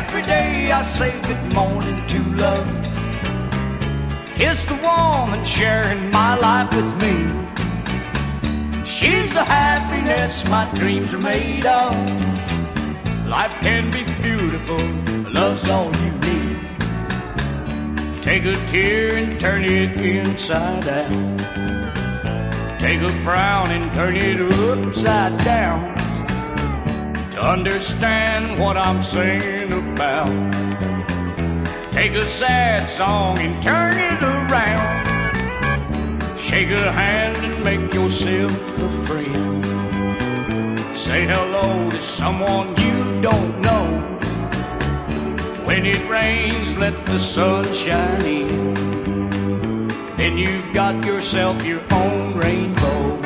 Every day I say good morning to love. It's the woman sharing my life with me. She's the happiness my dreams are made of. Life can be beautiful, love's all you need. Take a tear and turn it inside out. Take a frown and turn it upside down. To understand what I'm saying about. Take a sad song and turn it around. Shake a hand and make yourself a friend. Say hello to someone you don't know. When it rains, let the sun shine in. Then you've got yourself your own rainbow.